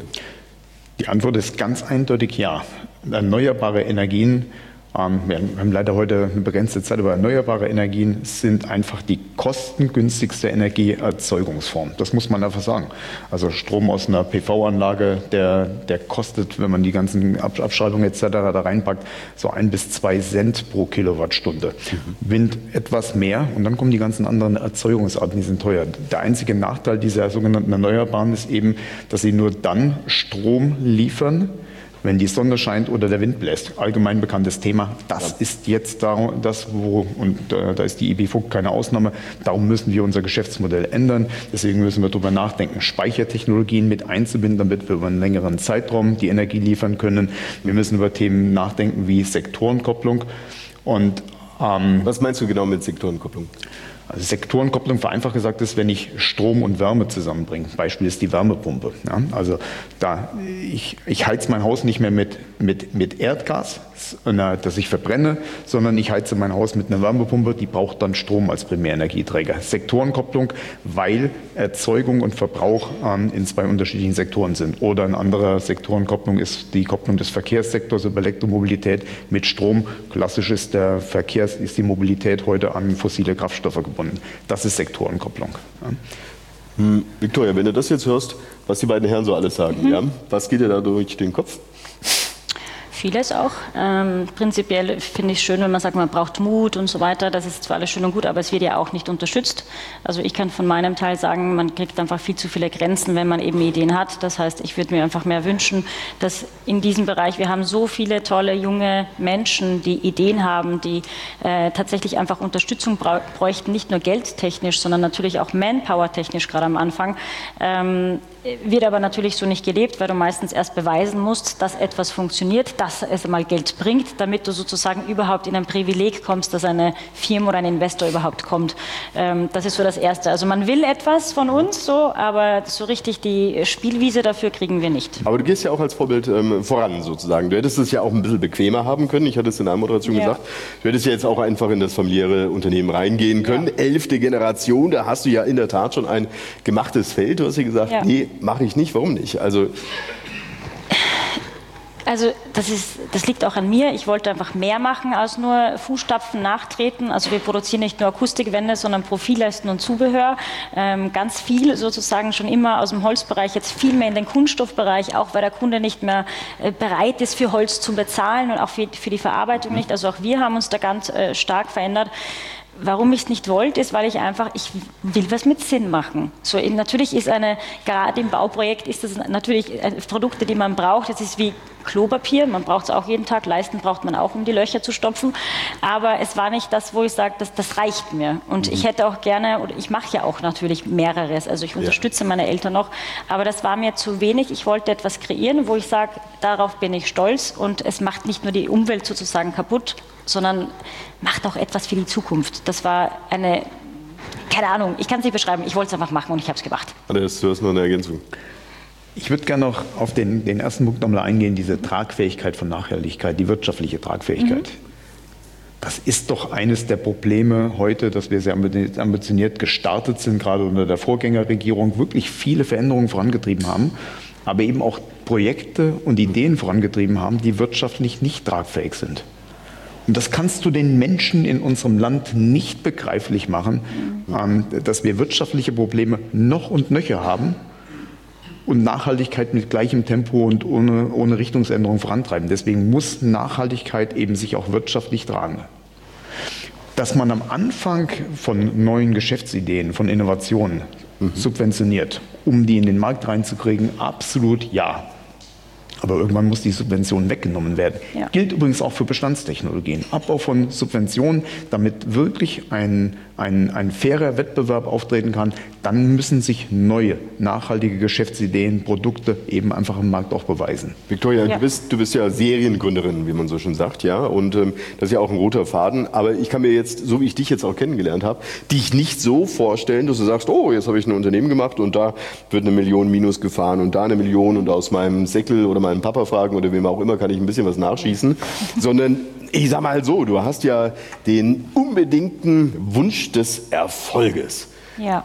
Speaker 3: Die Antwort ist ganz eindeutig ja. Erneuerbare Energien, wir haben leider heute eine begrenzte Zeit, aber erneuerbare Energien sind einfach die kostengünstigste Energieerzeugungsform. Das muss man einfach sagen. Also Strom aus einer P V-Anlage, der, der kostet, wenn man die ganzen Abschreibungen et cetera da reinpackt, so ein bis zwei Cent pro Kilowattstunde. Mhm. Wind etwas mehr und dann kommen die ganzen anderen Erzeugungsarten, die sind teuer. Der einzige Nachteil dieser sogenannten Erneuerbaren ist eben, dass sie nur dann Strom liefern, wenn die Sonne scheint oder der Wind bläst. Allgemein bekanntes Thema. Das ist jetzt da, das, wo, und äh, da ist die I B Fug keine Ausnahme. Darum müssen wir unser Geschäftsmodell ändern. Deswegen müssen wir darüber nachdenken, Speichertechnologien mit einzubinden, damit wir über einen längeren Zeitraum die Energie liefern können. Wir müssen über Themen nachdenken wie Sektorenkopplung. Und, ähm,
Speaker 1: was meinst du genau mit Sektorenkopplung?
Speaker 3: Also Sektorenkopplung, vereinfacht gesagt, ist, wenn ich Strom und Wärme zusammenbringe. Beispiel ist die Wärmepumpe. Ja, also da, ich, ich heiz mein Haus nicht mehr mit, mit, mit Erdgas, das ich verbrenne, sondern ich heize mein Haus mit einer Wärmepumpe, die braucht dann Strom als Primärenergieträger. Sektorenkopplung, weil Erzeugung und Verbrauch ähm, in zwei unterschiedlichen Sektoren sind. Oder eine andere Sektorenkopplung ist die Kopplung des Verkehrssektors über Elektromobilität mit Strom. Klassisch ist der Verkehrs, ist die Mobilität heute an fossile Kraftstoffe gebunden. Das ist Sektorenkopplung. Ja.
Speaker 1: Hm, Viktoria, wenn du das jetzt hörst, was die beiden Herren so alles sagen, mhm. ja, was geht dir da durch den Kopf?
Speaker 2: Vieles auch. Ähm, prinzipiell finde ich es schön, wenn man sagt, man braucht Mut und so weiter. Das ist zwar alles schön und gut, aber es wird ja auch nicht unterstützt. Also ich kann von meinem Teil sagen, man kriegt einfach viel zu viele Grenzen, wenn man eben Ideen hat. Das heißt, ich würde mir einfach mehr wünschen, dass in diesem Bereich, wir haben so viele tolle junge Menschen, die Ideen haben, die äh, tatsächlich einfach Unterstützung bräuchten, nicht nur geldtechnisch, sondern natürlich auch Manpower-technisch gerade am Anfang. Ähm, wird aber natürlich so nicht gelebt, weil du meistens erst beweisen musst, dass etwas funktioniert, dass es mal Geld bringt, damit du sozusagen überhaupt in ein Privileg kommst, dass eine Firma oder ein Investor überhaupt kommt. Ähm, das ist so das Erste. Also man will etwas von uns, so, aber so richtig die Spielwiese dafür kriegen wir nicht.
Speaker 1: Aber du gehst ja auch als Vorbild ähm, voran sozusagen. Du hättest es ja auch ein bisschen bequemer haben können. Ich hatte es in der Moderation ja. gesagt. Du hättest ja jetzt auch einfach in das familiäre Unternehmen reingehen können. Ja. Elfte Generation, da hast du ja in der Tat schon ein gemachtes Feld. Du hast ja gesagt, ja. nee, mache ich nicht. Warum nicht? Also
Speaker 2: Also das, ist, das liegt auch an mir. Ich wollte einfach mehr machen als nur Fußstapfen nachtreten. Also wir produzieren nicht nur Akustikwände, sondern Profilleisten und Zubehör. Ähm, ganz viel sozusagen schon immer aus dem Holzbereich, jetzt viel mehr in den Kunststoffbereich, auch weil der Kunde nicht mehr äh, bereit ist, für Holz zu bezahlen und auch für, für die Verarbeitung nicht. Also auch wir haben uns da ganz äh, stark verändert. Warum ich es nicht wollte, ist, weil ich einfach, ich will was mit Sinn machen. So, eben, natürlich ist eine, gerade im Bauprojekt ist das natürlich äh, Produkte, die man braucht. Das ist wie Klopapier, man braucht es auch jeden Tag, Leisten braucht man auch, um die Löcher zu stopfen. Aber es war nicht das, wo ich sage, das, das reicht mir. Und mhm. ich hätte auch gerne, oder ich mache ja auch natürlich mehreres, also ich unterstütze ja. meine Eltern noch, aber das war mir zu wenig. Ich wollte etwas kreieren, wo ich sage, darauf bin ich stolz und es macht nicht nur die Umwelt sozusagen kaputt, sondern macht auch etwas für die Zukunft. Das war eine, keine Ahnung, ich kann es nicht beschreiben, ich wollte es einfach machen und ich habe es gemacht.
Speaker 1: Andreas, du hast noch eine Ergänzung.
Speaker 3: Ich würde gerne noch auf den, den ersten Punkt nochmal eingehen, diese Tragfähigkeit von Nachhaltigkeit, die wirtschaftliche Tragfähigkeit. Mhm. Das ist doch eines der Probleme heute, dass wir sehr ambitioniert gestartet sind, gerade unter der Vorgängerregierung, wirklich viele Veränderungen vorangetrieben haben, aber eben auch Projekte und Ideen vorangetrieben haben, die wirtschaftlich nicht tragfähig sind. Und das kannst du den Menschen in unserem Land nicht begreiflich machen, ähm, dass wir wirtschaftliche Probleme noch und nöcher haben und Nachhaltigkeit mit gleichem Tempo und ohne, ohne Richtungsänderung vorantreiben. Deswegen muss Nachhaltigkeit eben sich auch wirtschaftlich tragen. Dass man am Anfang von neuen Geschäftsideen, von Innovationen mhm. subventioniert, um die in den Markt reinzukriegen, absolut ja. Aber irgendwann muss die Subvention weggenommen werden. Ja. Gilt übrigens auch für Bestandstechnologien. Abbau von Subventionen, damit wirklich ein, ein, ein fairer Wettbewerb auftreten kann, dann müssen sich neue, nachhaltige Geschäftsideen, Produkte eben einfach im Markt auch beweisen.
Speaker 1: Viktoria, ja. du, bist, du bist ja Seriengründerin, wie man so schön sagt, ja, und ähm, das ist ja auch ein roter Faden. Aber ich kann mir jetzt, so wie ich dich jetzt auch kennengelernt habe, dich nicht so vorstellen, dass du sagst, oh, jetzt habe ich ein Unternehmen gemacht und da wird eine Million Minus gefahren und da eine Million und aus meinem Säckel oder meinen Papa fragen oder wem auch immer kann ich ein bisschen was nachschießen, sondern ich sag mal so, du hast ja den unbedingten Wunsch des Erfolges.
Speaker 2: Ja.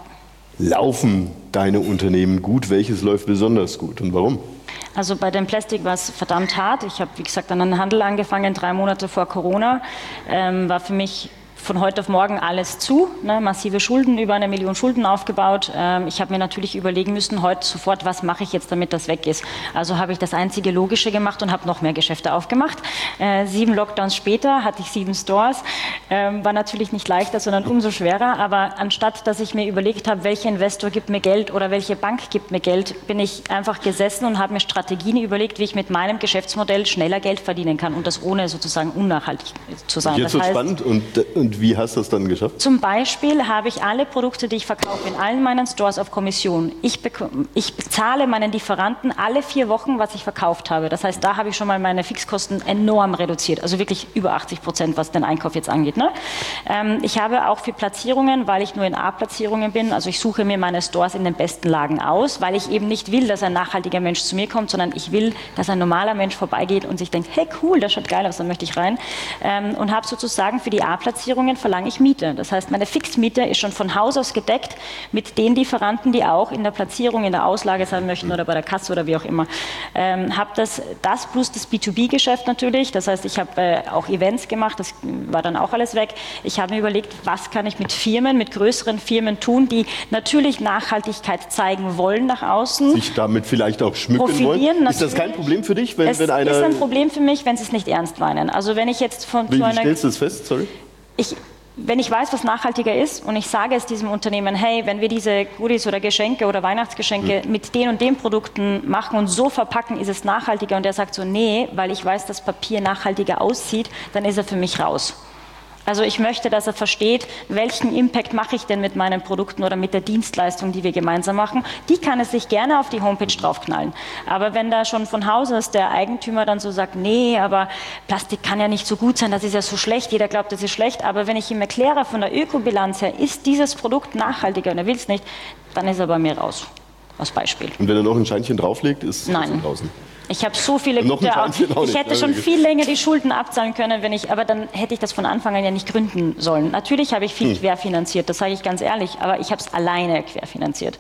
Speaker 1: Laufen deine Unternehmen gut? Welches läuft besonders gut und warum?
Speaker 2: Also bei dem Plastik war es verdammt hart. Ich habe, wie gesagt, an den Handel angefangen, drei Monate vor Corona. Ähm, war für mich von heute auf morgen alles zu, ne, massive Schulden, über eine Million Schulden aufgebaut. Ähm, ich habe mir natürlich überlegen müssen, heute sofort, was mache ich jetzt, damit das weg ist. Also habe ich das einzige Logische gemacht und habe noch mehr Geschäfte aufgemacht. Äh, sieben Lockdowns später hatte ich sieben Stores. Ähm, war natürlich nicht leichter, sondern umso schwerer. Aber anstatt, dass ich mir überlegt habe, welcher Investor gibt mir Geld oder welche Bank gibt mir Geld, bin ich einfach gesessen und habe mir Strategien überlegt, wie ich mit meinem Geschäftsmodell schneller Geld verdienen kann und das ohne sozusagen unnachhaltig zu sein.
Speaker 1: Jetzt wird spannend und, und wie hast du das dann geschafft?
Speaker 2: Zum Beispiel habe ich alle Produkte, die ich verkaufe, in allen meinen Stores auf Kommission. Ich, ich bezahle meinen Lieferanten alle vier Wochen, was ich verkauft habe. Das heißt, da habe ich schon mal meine Fixkosten enorm reduziert. Also wirklich über achtzig Prozent, was den Einkauf jetzt angeht. Ne? Ähm, ich habe auch für Platzierungen, weil ich nur in A-Platzierungen bin, also ich suche mir meine Stores in den besten Lagen aus, weil ich eben nicht will, dass ein nachhaltiger Mensch zu mir kommt, sondern ich will, dass ein normaler Mensch vorbeigeht und sich denkt, hey cool, das schaut geil aus, da möchte ich rein. Ähm, und habe sozusagen für die A-Platzierungen verlange ich Miete. Das heißt, meine Fixmiete ist schon von Haus aus gedeckt mit den Lieferanten, die auch in der Platzierung, in der Auslage sein möchten oder bei der Kasse oder wie auch immer. Ähm, habe das, das plus das B zwei B-Geschäft natürlich. Das heißt, ich habe äh, auch Events gemacht, das war dann auch alles weg. Ich habe mir überlegt, was kann ich mit Firmen, mit größeren Firmen tun, die natürlich Nachhaltigkeit zeigen wollen nach außen.
Speaker 1: Sich damit vielleicht auch schmücken wollen. Ist
Speaker 2: natürlich.
Speaker 1: Das kein Problem für dich, wenn,
Speaker 2: es
Speaker 1: wenn einer...
Speaker 2: Es ist ein Problem für mich, wenn sie es nicht ernst meinen. Also wenn ich jetzt von
Speaker 1: wie,
Speaker 2: so einer...
Speaker 1: Wie stellst du das fest? Sorry.
Speaker 2: Ich, wenn ich weiß, was nachhaltiger ist und ich sage es diesem Unternehmen, hey, wenn wir diese Goodies oder Geschenke oder Weihnachtsgeschenke mhm. mit den und den Produkten machen und so verpacken, ist es nachhaltiger und der sagt so, nee, weil ich weiß, dass Papier nachhaltiger aussieht, dann ist er für mich raus. Also ich möchte, dass er versteht, welchen Impact mache ich denn mit meinen Produkten oder mit der Dienstleistung, die wir gemeinsam machen. Die kann es sich gerne auf die Homepage draufknallen. Aber wenn da schon von Haus aus der Eigentümer dann so sagt, nee, aber Plastik kann ja nicht so gut sein, das ist ja so schlecht, jeder glaubt, das ist schlecht. Aber wenn ich ihm erkläre, von der Ökobilanz her, ist dieses Produkt nachhaltiger und er will es nicht, dann ist er bei mir raus. Als Beispiel.
Speaker 1: Und wenn er noch ein Scheinchen drauflegt, ist es draußen?
Speaker 2: Ich habe so viele gute Autos. Ich hätte schon viel länger die Schulden abzahlen können, wenn ich, aber dann hätte ich das von Anfang an ja nicht gründen sollen. Natürlich habe ich viel hm. querfinanziert, das sage ich ganz ehrlich, aber ich habe es alleine querfinanziert.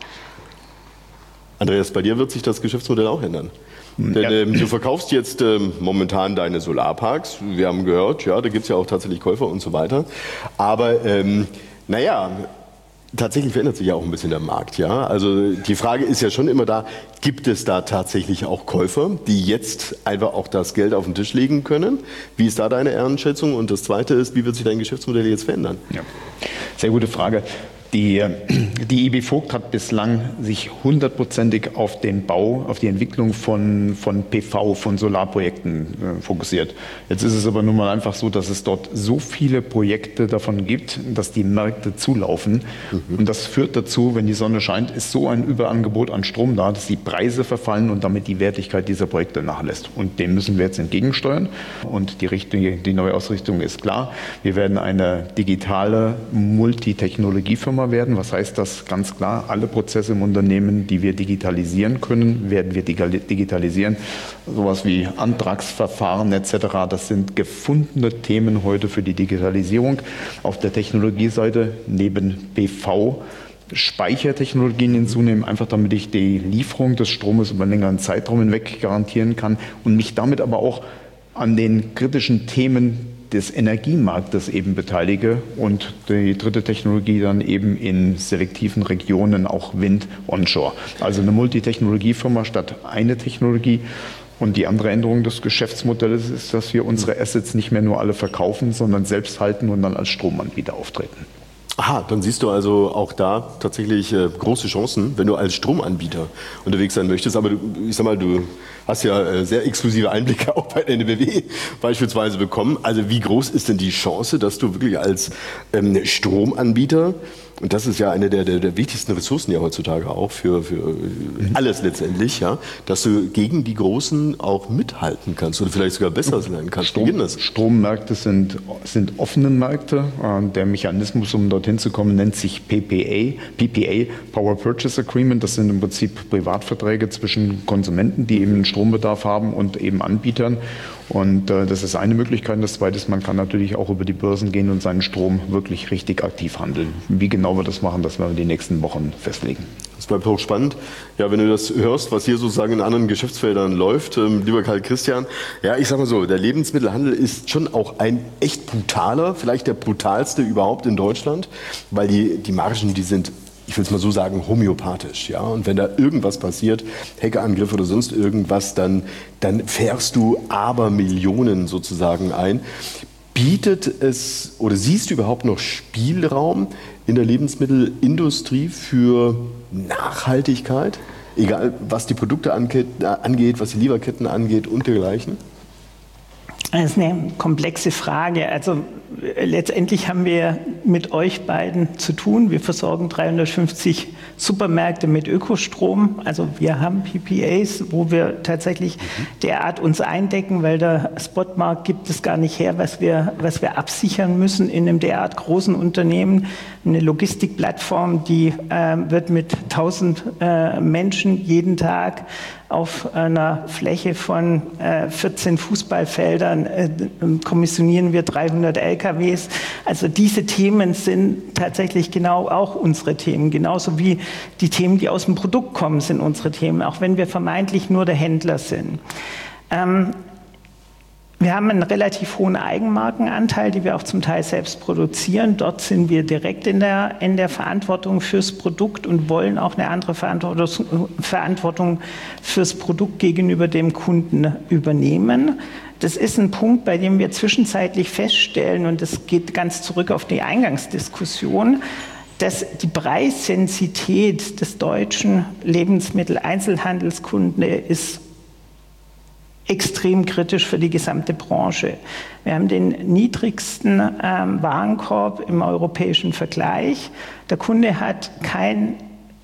Speaker 1: Andreas, bei dir wird sich das Geschäftsmodell auch ändern. Denn, ja. ähm, du verkaufst jetzt ähm, momentan deine Solarparks. Wir haben gehört, ja, da gibt es ja auch tatsächlich Käufer und so weiter. Aber ähm, naja, Tatsächlich verändert sich ja auch ein bisschen der Markt, ja. Also die Frage ist ja schon immer da, gibt es da tatsächlich auch Käufer, die jetzt einfach auch das Geld auf den Tisch legen können? Wie ist da deine Einschätzung? Und das Zweite ist, wie wird sich dein Geschäftsmodell jetzt verändern?
Speaker 3: Ja. Sehr gute Frage. Die, die I B Vogt hat bislang sich hundertprozentig auf den Bau, auf die Entwicklung von, von P V, von Solarprojekten äh, fokussiert. Jetzt ist es aber nun mal einfach so, dass es dort so viele Projekte davon gibt, dass die Märkte zulaufen. Mhm. Und das führt dazu, wenn die Sonne scheint, ist so ein Überangebot an Strom da, dass die Preise verfallen und damit die Wertigkeit dieser Projekte nachlässt. Und dem müssen wir jetzt entgegensteuern. Und die, Richtung, die neue Ausrichtung ist klar. Wir werden eine digitale Multitechnologiefirma werden. Was heißt das? Ganz klar, alle Prozesse im Unternehmen, die wir digitalisieren können, werden wir digitalisieren. Sowas wie Antragsverfahren et cetera. Das sind gefundene Themen heute für die Digitalisierung. Auf der Technologieseite neben B V Speichertechnologien hinzunehmen, einfach damit ich die Lieferung des Stromes über einen längeren Zeitraum hinweg garantieren kann und mich damit aber auch an den kritischen Themen des Energiemarktes eben beteilige und die dritte Technologie dann eben in selektiven Regionen auch Wind onshore. Also eine Multitechnologiefirma statt eine Technologie. Und die andere Änderung des Geschäftsmodells ist, dass wir unsere Assets nicht mehr nur alle verkaufen, sondern selbst halten und dann als Stromanbieter auftreten.
Speaker 1: Aha, dann siehst du also auch da tatsächlich äh, große Chancen, wenn du als Stromanbieter unterwegs sein möchtest. Aber du, ich sag mal, du hast ja äh, sehr exklusive Einblicke auch bei der N B W beispielsweise bekommen. Also wie groß ist denn die Chance, dass du wirklich als ähm, Stromanbieter, und das ist ja eine der, der, der wichtigsten Ressourcen ja heutzutage auch für, für alles letztendlich, ja, dass du gegen die Großen auch mithalten kannst oder vielleicht sogar besser sein kannst.
Speaker 3: Strom, Strommärkte sind, sind offene Märkte. Der Mechanismus, um dorthin zu kommen, nennt sich P P A, P P A, Power Purchase Agreement. Das sind im Prinzip Privatverträge zwischen Konsumenten, die eben einen Strombedarf haben, und eben Anbietern. Und äh, das ist eine Möglichkeit. Das Zweite ist, man kann natürlich auch über die Börsen gehen und seinen Strom wirklich richtig aktiv handeln. Wie genau wir das machen, das werden wir die nächsten Wochen festlegen.
Speaker 1: Das bleibt hochspannend. Ja, wenn du das hörst, was hier sozusagen in anderen Geschäftsfeldern läuft, ähm, lieber Karl Christian, ja, ich sag mal so, der Lebensmittelhandel ist schon auch ein echt brutaler, vielleicht der brutalste überhaupt in Deutschland, weil die, die Margen, die sind, ich will es mal so sagen, homöopathisch. Ja? Und wenn da irgendwas passiert, Hackerangriff oder sonst irgendwas, dann, dann fährst du Abermillionen sozusagen ein. Bietet es oder siehst du überhaupt noch Spielraum in der Lebensmittelindustrie für Nachhaltigkeit? Egal, was die Produkte angeht, was die Lieferketten angeht und dergleichen?
Speaker 4: Das ist eine komplexe Frage. Also letztendlich haben wir mit euch beiden zu tun. Wir versorgen dreihundertfünfzig Supermärkte mit Ökostrom. Also wir haben P P As, wo wir tatsächlich derart uns eindecken, weil der Spotmarkt gibt es gar nicht her, was wir, was wir absichern müssen in einem derart großen Unternehmen. Eine Logistikplattform, die äh, wird mit tausend äh, Menschen jeden Tag auf einer Fläche von äh, vierzehn Fußballfeldern äh, kommissionieren wir dreihundert L K Ws. Also diese Themen sind tatsächlich genau auch unsere Themen. Genauso wie die Themen, die aus dem Produkt kommen, sind unsere Themen, auch wenn wir vermeintlich nur der Händler sind. Ähm, Wir haben einen relativ hohen Eigenmarkenanteil, die wir auch zum Teil selbst produzieren. Dort sind wir direkt in der, in der Verantwortung fürs Produkt und wollen auch eine andere Verantwortung, Verantwortung fürs Produkt gegenüber dem Kunden übernehmen. Das ist ein Punkt, bei dem wir zwischenzeitlich feststellen, und das geht ganz zurück auf die Eingangsdiskussion, dass die Preissensität des deutschen Lebensmitteleinzelhandelskunden ist extrem kritisch für die gesamte Branche. Wir haben den niedrigsten ähm, Warenkorb im europäischen Vergleich. Der Kunde hat kein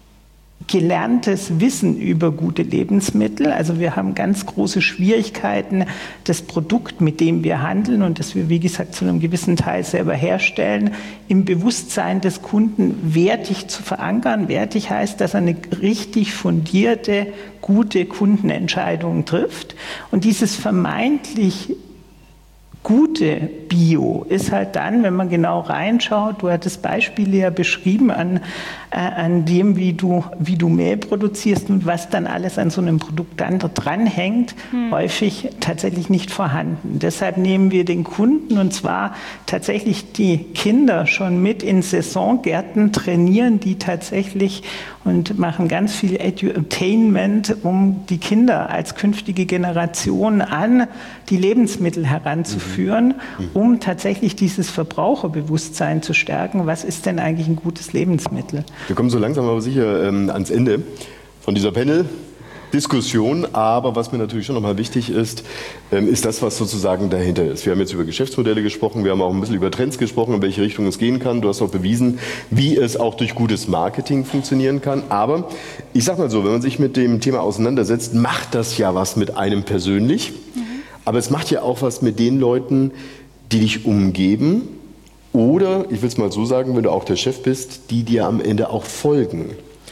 Speaker 4: gelerntes Wissen über gute Lebensmittel. Also wir haben ganz große Schwierigkeiten, das Produkt, mit dem wir handeln und das wir, wie gesagt, zu einem gewissen Teil selber herstellen, im Bewusstsein des Kunden wertig zu verankern. Wertig heißt, dass er eine richtig fundierte, gute Kundenentscheidung trifft. Und dieses vermeintlich gute Bio ist halt dann, wenn man genau reinschaut, du hattest Beispiele ja beschrieben an, äh, an dem, wie du, wie du Mehl produzierst und was dann alles an so einem Produkt dann da dranhängt, hm. häufig tatsächlich nicht vorhanden. Deshalb nehmen wir den Kunden und zwar tatsächlich die Kinder schon mit in Saisongärten, trainieren die tatsächlich und machen ganz viel Edutainment, um die Kinder als künftige Generation an die Lebensmittel heranzuführen, mhm. um tatsächlich dieses Verbraucherbewusstsein zu stärken. Was ist denn eigentlich ein gutes Lebensmittel?
Speaker 1: Wir kommen so langsam aber sicher ähm, ans Ende von dieser Panel-Diskussion, aber was mir natürlich schon nochmal wichtig ist, ähm, ist das, was sozusagen dahinter ist. Wir haben jetzt über Geschäftsmodelle gesprochen, wir haben auch ein bisschen über Trends gesprochen, in welche Richtung es gehen kann. Du hast auch bewiesen, wie es auch durch gutes Marketing funktionieren kann. Aber ich sag mal so, wenn man sich mit dem Thema auseinandersetzt, macht das ja was mit einem persönlich. Mhm. Aber es macht ja auch was mit den Leuten, die dich umgeben oder, ich will es mal so sagen, wenn du auch der Chef bist, die dir am Ende auch folgen.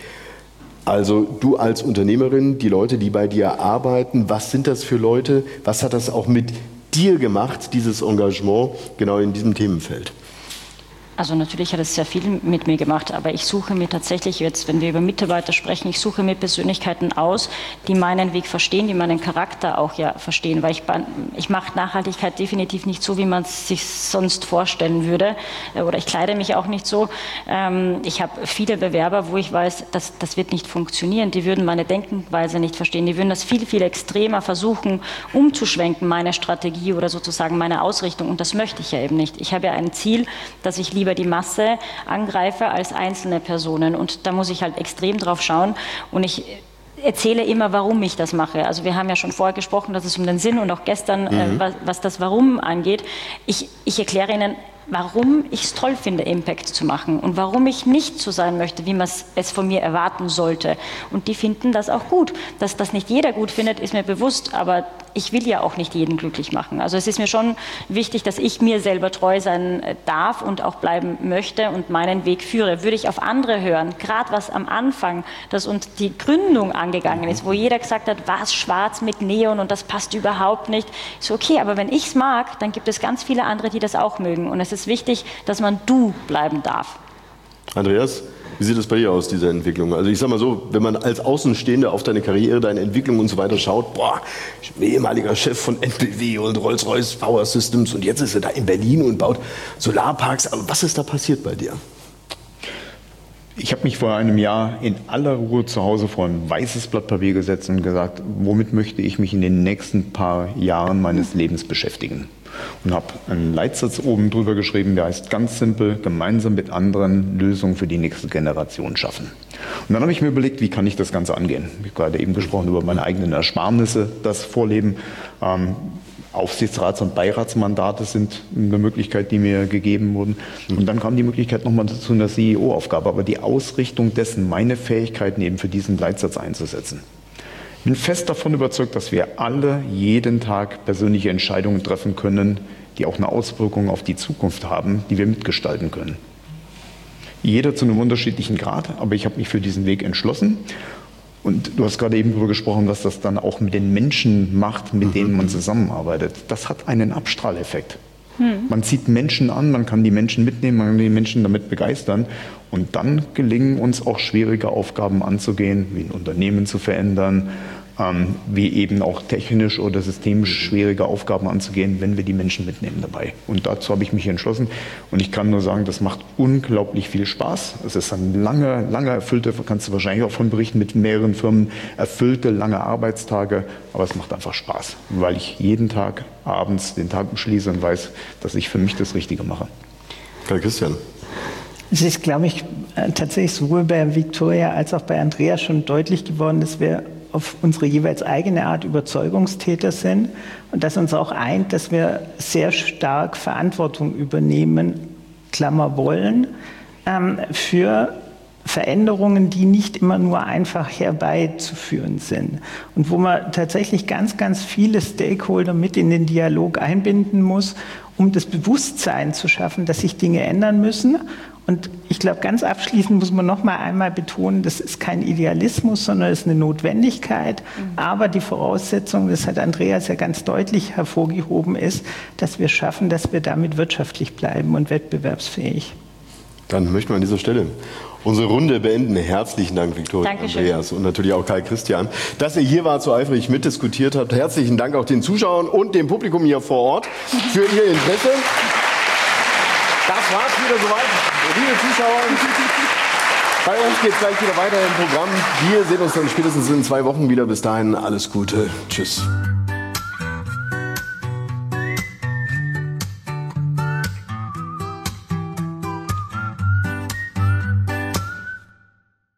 Speaker 1: Also du als Unternehmerin, die Leute, die bei dir arbeiten, was sind das für Leute? Was hat das auch mit dir gemacht, dieses Engagement genau in diesem Themenfeld?
Speaker 2: Also natürlich hat es sehr viel mit mir gemacht, aber ich suche mir tatsächlich jetzt, wenn wir über Mitarbeiter sprechen, ich suche mir Persönlichkeiten aus, die meinen Weg verstehen, die meinen Charakter auch ja verstehen, weil ich, ich mache Nachhaltigkeit definitiv nicht so, wie man es sich sonst vorstellen würde, oder ich kleide mich auch nicht so. Ich habe viele Bewerber, wo ich weiß, das, das wird nicht funktionieren, die würden meine Denkweise nicht verstehen, die würden das viel, viel extremer versuchen, umzuschwenken, meine Strategie oder sozusagen meine Ausrichtung, und das möchte ich ja eben nicht. Ich habe ja ein Ziel, dass ich lieber die Masse angreife als einzelne Personen. Und da muss ich halt extrem drauf schauen. Und ich erzähle immer, warum ich das mache. Also wir haben ja schon vorher gesprochen, dass es um den Sinn und auch gestern, mhm. äh, was, was das Warum angeht. Ich, ich erkläre Ihnen, warum ich es toll finde, Impact zu machen und warum ich nicht so sein möchte, wie man es von mir erwarten sollte. Und die finden das auch gut. Dass das nicht jeder gut findet, ist mir bewusst, aber ich will ja auch nicht jeden glücklich machen. Also es ist mir schon wichtig, dass ich mir selber treu sein darf und auch bleiben möchte und meinen Weg führe. Würde ich auf andere hören, gerade was am Anfang, dass uns die Gründung angegangen ist, wo jeder gesagt hat, was, schwarz mit Neon und das passt überhaupt nicht. So, okay, aber wenn ich es mag, dann gibt es ganz viele andere, die das auch mögen. Und es ist wichtig, dass man du bleiben darf.
Speaker 1: Andreas, wie sieht es bei dir aus, diese Entwicklung? Also ich sag mal so, wenn man als Außenstehender auf deine Karriere, deine Entwicklung und so weiter schaut, boah, ich bin ehemaliger Chef von N P W und Rolls-Royce Power Systems und jetzt ist er da in Berlin und baut Solarparks. Aber was ist da passiert bei dir?
Speaker 3: Ich habe mich vor einem Jahr in aller Ruhe zu Hause vor ein weißes Blatt Papier gesetzt und gesagt, womit möchte ich mich in den nächsten paar Jahren meines Lebens beschäftigen? Und habe einen Leitsatz oben drüber geschrieben, der heißt ganz simpel, gemeinsam mit anderen Lösungen für die nächste Generation schaffen. Und dann habe ich mir überlegt, wie kann ich das Ganze angehen? Ich habe gerade eben gesprochen über meine eigenen Ersparnisse, das Vorleben. Ähm, Aufsichtsrats- und Beiratsmandate sind eine Möglichkeit, die mir gegeben wurden. Und dann kam die Möglichkeit nochmal zu einer C E O-Aufgabe, aber die Ausrichtung dessen, meine Fähigkeiten eben für diesen Leitsatz einzusetzen. Ich bin fest davon überzeugt, dass wir alle jeden Tag persönliche Entscheidungen treffen können, die auch eine Auswirkung auf die Zukunft haben, die wir mitgestalten können. Jeder zu einem unterschiedlichen Grad, aber ich habe mich für diesen Weg entschlossen. Und du hast gerade eben darüber gesprochen, was das dann auch mit den Menschen macht, mit denen man zusammenarbeitet. Das hat einen Abstrahleffekt. Hm. Man zieht Menschen an, man kann die Menschen mitnehmen, man kann die Menschen damit begeistern. Und dann gelingen uns auch schwierige Aufgaben anzugehen, wie ein Unternehmen zu verändern, ähm, wie eben auch technisch oder systemisch schwierige Aufgaben anzugehen, wenn wir die Menschen mitnehmen dabei. Und dazu habe ich mich entschlossen. Und ich kann nur sagen, das macht unglaublich viel Spaß. Es ist ein lange, lange erfüllte, kannst du wahrscheinlich auch von berichten, mit mehreren Firmen, erfüllte, lange Arbeitstage. Aber es macht einfach Spaß, weil ich jeden Tag abends den Tag beschließe und weiß, dass ich für mich das Richtige mache.
Speaker 1: Karl Christian.
Speaker 4: Es ist, glaube ich, tatsächlich sowohl bei Viktoria als auch bei Andreas schon deutlich geworden, dass wir auf unsere jeweils eigene Art Überzeugungstäter sind und dass uns auch eint, dass wir sehr stark Verantwortung übernehmen, Klammer wollen, ähm, für Veränderungen, die nicht immer nur einfach herbeizuführen sind. Und wo man tatsächlich ganz, ganz viele Stakeholder mit in den Dialog einbinden muss, um das Bewusstsein zu schaffen, dass sich Dinge ändern müssen. Und ich glaube, ganz abschließend muss man noch mal einmal betonen, das ist kein Idealismus, sondern es ist eine Notwendigkeit. Mhm. Aber die Voraussetzung, das hat Andreas ja ganz deutlich hervorgehoben, ist, dass wir schaffen, dass wir damit wirtschaftlich bleiben und wettbewerbsfähig.
Speaker 1: Dann möchten wir an dieser Stelle unsere Runde beenden. Herzlichen Dank, Viktoria, Andreas und natürlich auch Karl Christian, dass ihr hier wart, so eifrig mitdiskutiert habt. Herzlichen Dank auch den Zuschauern und dem Publikum hier vor Ort für ihr Interesse. Das war's wieder soweit, liebe Zuschauer. Bei uns geht's gleich wieder weiter im Programm. Wir sehen uns dann spätestens in zwei Wochen wieder. Bis dahin alles Gute. Tschüss.